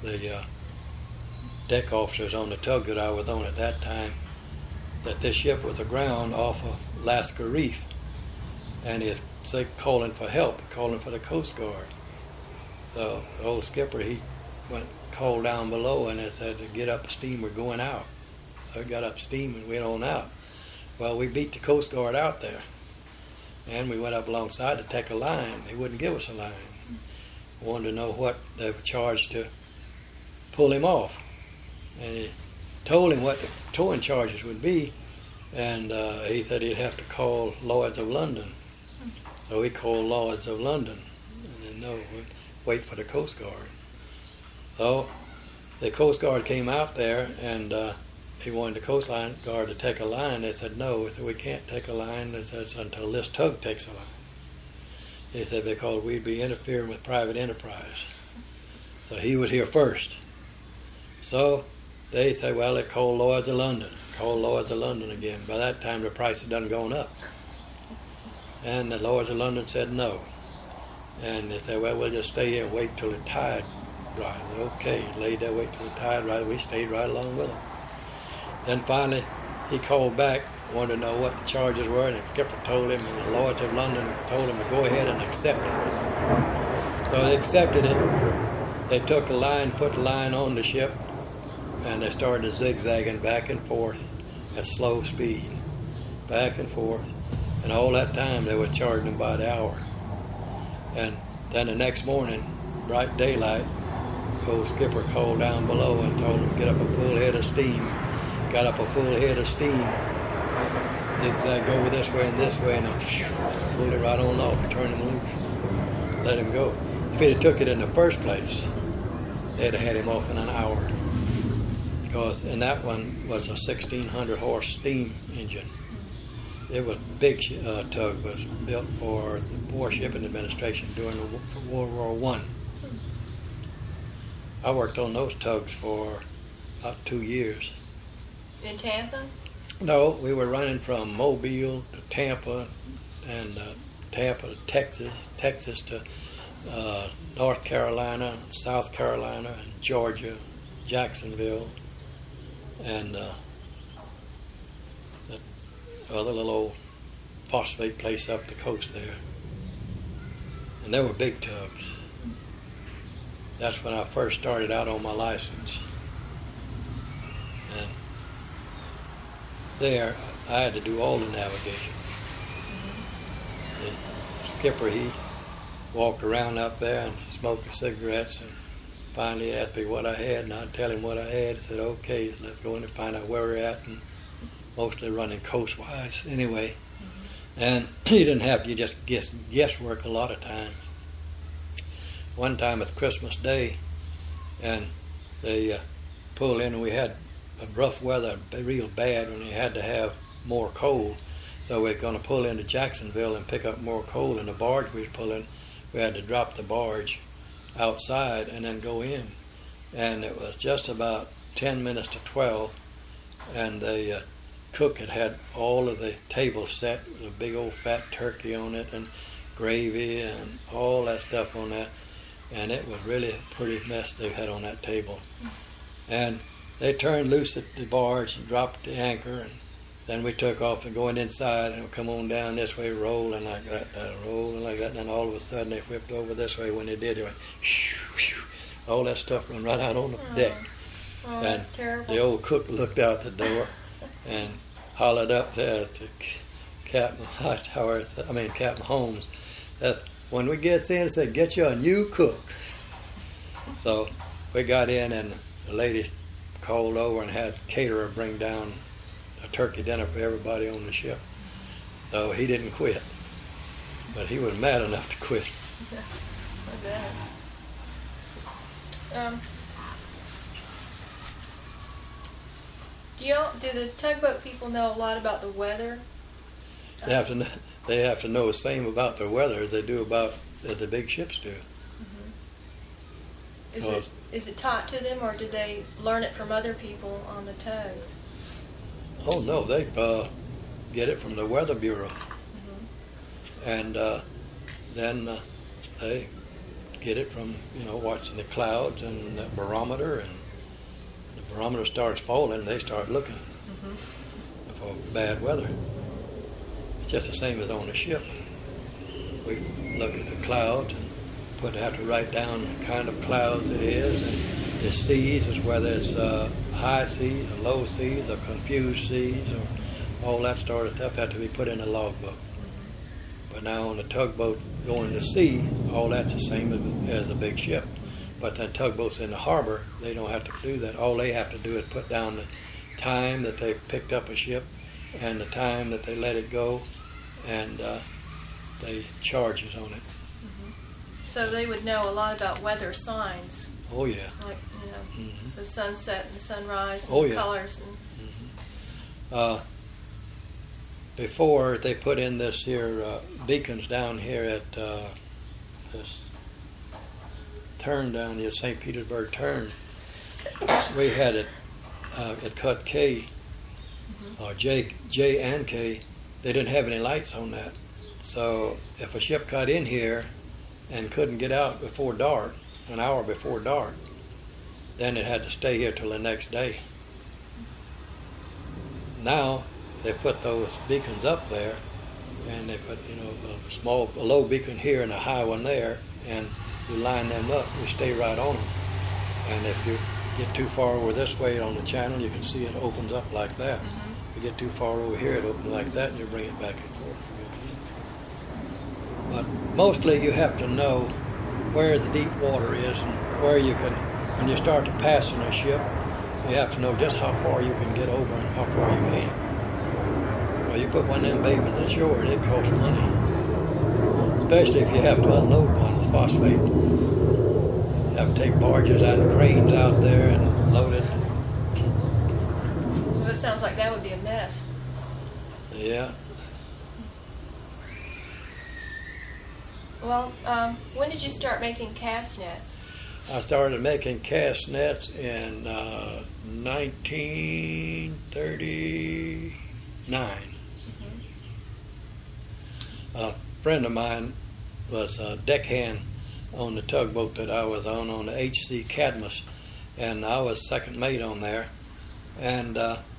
deck officers on the tug that I was on at that time that this ship was aground off of Lascar Reef, and he's calling for help, calling for the Coast Guard. So the old skipper, he called down below and it said to get up steam, we're going out. So he got up steam and went on out. Well, we beat the Coast Guard out there, and we went up alongside to take a line. They wouldn't give us a line. Wanted to know what they were charged to pull him off. And he told him what the towing charges would be, and he said he'd have to call Lloyd's of London. So he called Lloyd's of London, and then wait for the Coast Guard. So the Coast Guard came out there, and he wanted the Coast Guard to take a line. They said no. They said we can't take a line. They said until this tug takes a line. They said because we'd be interfering with private enterprise. So he was here first. So they said, well, they called Lloyd's of London. Called Lloyd's of London again. By that time, the price had done gone up. And the Lloyd's of London said no. And they said, well, we'll just stay here and wait till the tide rises. Okay, laid there, wait till the tide rises. We stayed right along with them. Then finally, he called back, wanted to know what the charges were, and the skipper told him, and the Lloyd's of London told him to go ahead and accept it. So they accepted it. They took a line, put the line on the ship, and they started zigzagging back and forth at slow speed, back and forth. And all that time they were charging them by the hour. And then the next morning, bright daylight, the old skipper called down below and told them to get up a full head of steam. Got up a full head of steam, zigzagged over this way, and then pulled it right on off and turned him loose, let him go. If he'd have took it in the first place, they'd have had him off in an hour. And that one was a 1,600 horse steam engine. It was a big tug, was built for the Warshipping Administration during World War I. I worked on those tugs for about 2 years. In Tampa? No, we were running from Mobile to Tampa, and Tampa to Texas to North Carolina, South Carolina, and Georgia, Jacksonville, and the other little old phosphate place up the coast there. And they were big tugs. That's when I first started out on my license. And there, I had to do all the navigation. The skipper, he walked around up there and smoked cigarettes, and finally asked me what I had, and I'd tell him what I had. He said, okay, let's go in and find out where we're at, and mostly running coastwise anyway. And you didn't have to just guesswork a lot of times. One time it's Christmas Day, and they pulled in, and we had rough weather, real bad, when you had to have more coal. So we're going to pull into Jacksonville and pick up more coal. And the barge we was pulling, we had to drop the barge outside and then go in. And it was just about 10 minutes to 12, and the cook had all of the tables set with a big old fat turkey on it and gravy and all that stuff on that. And it was really a pretty mess they had on that table. And they turned loose at the barge and dropped the anchor, and then we took off and going inside and come on down this way, rolling like that, rolling like that. And then all of a sudden they whipped over this way. When they did, it went shoo, shoo. All that stuff went right out on the deck. Oh, and that's terrible. the old cook looked out the door and hollered up there to Captain Holmes, that when we get in, said, get you a new cook. So we got in, and the lady called over and had a caterer bring down a turkey dinner for everybody on the ship. So he didn't quit, but he was mad enough to quit. I bet. Do the tugboat people know a lot about the weather? They have to know the same about the weather as they do about the big ships do. Mm-hmm. Is it taught to them, or did they learn it from other people on the tugs? Oh no, they get it from the Weather Bureau, Mm-hmm. and then they get it from, watching the clouds and the barometer, and the barometer starts falling, they start looking for bad weather. It's just the same as on the ship. We look at the clouds and have to write down the kind of clouds it is, and the seas is whether it's high seas or low seas or confused seas, or all that sort of stuff have to be put in a logbook. But now on the tugboat going to sea, all that's the same as a big ship. But then tugboats in the harbor, they don't have to do that. All they have to do is put down the time that they picked up a ship and the time that they let it go, and they charges on it. So they would know a lot about weather signs. Oh yeah. Like, the sunset and the sunrise and Oh, the yeah. colors. And Before they put in this here beacons down here at this turn down here, St. Petersburg turn, we had it at cut K, or J and K. They didn't have any lights on that. So if a ship got in here and couldn't get out before dark, an hour before dark, then it had to stay here till the next day. Now they put those beacons up there, and they put a low beacon here and a high one there, and you line them up, you stay right on them. And if you get too far over this way on the channel, you can see it opens up like that. If you get too far over here, it opens like that, and you bring it back and forth. But mostly you have to know where the deep water is and where you can, when you start to pass in a ship, you have to know just how far you can get over and how far you can't. Well, you put one of them babies ashore, it costs money. Especially if you have to unload one with phosphate. You have to take barges out and cranes out there and load it. well, it sounds like that would be a mess. Yeah. Well, when did you start making cast nets? I started making cast nets in 1939. A friend of mine was a deckhand on the tugboat that I was on the H.C. Cadmus, and I was second mate on there. And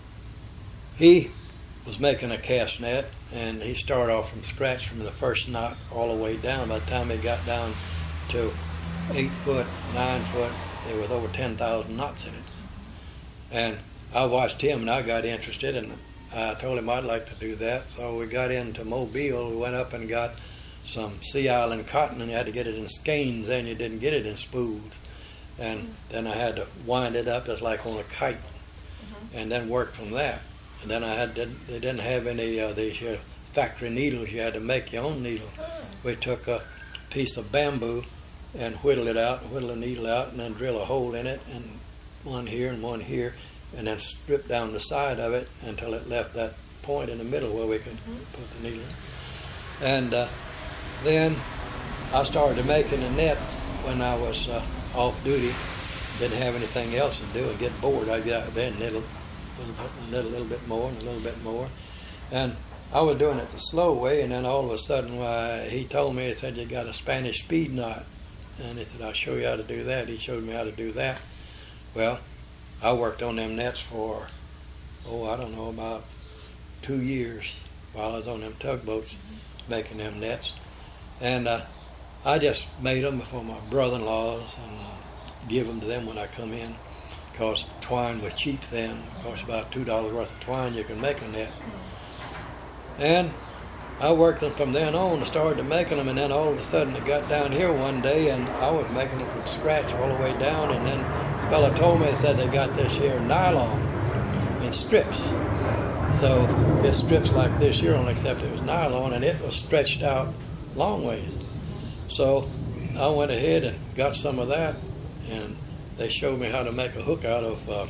he was making a cast net, and he started off from scratch from the first knot all the way down. By the time he got down to 8 foot, 9 foot, there was over 10,000 knots in it. And I watched him, and I got interested, and I told him I'd like to do that. So we got into Mobile. We went up and got some Sea Island cotton, and you had to get it in skeins. Then you didn't get it in spools. And then I had to wind it up just like on a kite, and then work from that. And then they didn't have any these factory needles. You had to make your own needle. We took a piece of bamboo and whittle the needle out, and then drill a hole in it, and one here and one here, and then strip down the side of it until it left that point in the middle where we could put the needle in. And then I started making the net when I was off duty. Didn't have anything else to do and get bored. I'd get out there and knit a little bit more and a little bit more. And I was doing it the slow way, and then all of a sudden he told me, he said, you got a Spanish speed knot. And he said, I'll show you how to do that. He showed me how to do that. Well, I worked on them nets for, about 2 years while I was on them tugboats making them nets. And I just made them for my brother-in-laws and give them to them when I come in, because twine was cheap then. It cost about $2 worth of twine you can make a net. And I worked them from then on, started making them, and then all of a sudden it got down here one day, and I was making them from scratch all the way down, and then this fella told me, he said they got this here nylon in strips. So it strips like this here, only except it was nylon, and it was stretched out long ways. So I went ahead and got some of that, and they showed me how to make a hook out of a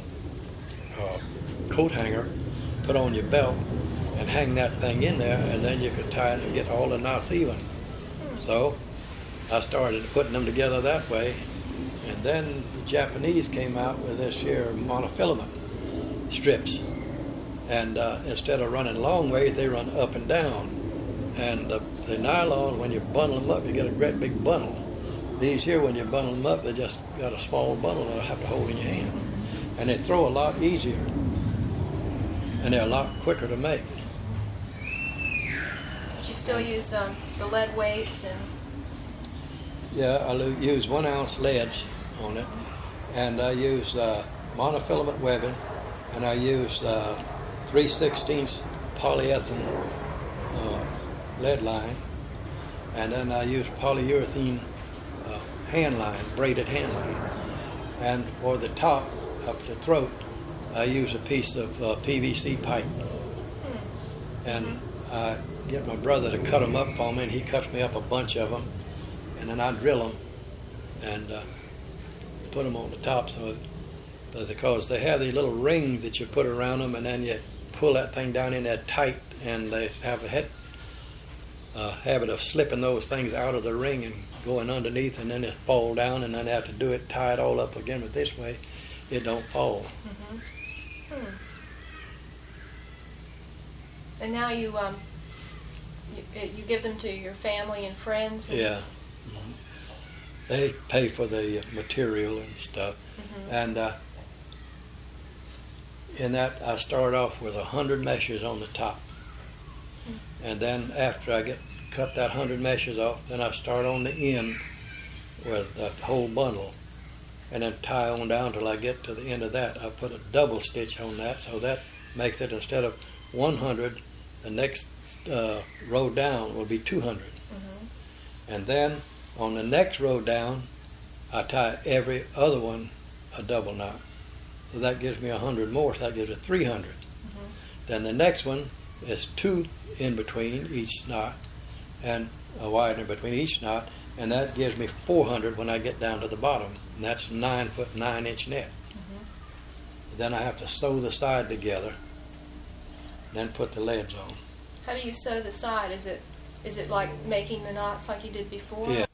coat hanger, put on your belt, and hang that thing in there, and then you could tie it and get all the knots even. So I started putting them together that way, and then the Japanese came out with this here monofilament strips, and instead of running long ways, they run up and down. And the nylon, when you bundle them up, you get a great big bundle. These here, when you bundle them up, they just got a small bundle that I have to hold in your hand. And they throw a lot easier. And they're a lot quicker to make. But you still use the lead weights and... Yeah, I use 1 ounce leads on it. And I use monofilament webbing. And I use 3/16 polyethylene lead line. And then I use polyurethane hand line, braided hand line. And for the top, up the throat, I use a piece of PVC pipe. And I get my brother to cut them up for me, and he cuts me up a bunch of them. And then I drill them and put them on the top. Because they have these little rings that you put around them, and then you pull that thing down in there tight, and they have a habit of slipping those things out of the ring and going underneath, and then it fall down, and then I have to do it, tie it all up again. But this way, it don't fall. And now you give them to your family and friends? And... Yeah. They pay for the material and stuff. And in that, I start off with 100 meshes on the top. And then after I cut that 100 meshes off, then I start on the end with the whole bundle, and then tie on down till I get to the end of that. I put a double stitch on that, so that makes it, instead of 100, the next row down will be 200. And then on the next row down, I tie every other one a double knot. So that gives me 100 more, so that gives it 300. Then the next one is 2 in between each knot, and a wide in between each knot, and that gives me 400 when I get down to the bottom. And that's 9 foot 9 inch net. Then I have to sew the side together, then put the leads on. How do you sew the side? Is it like making the knots like you did before? Yeah,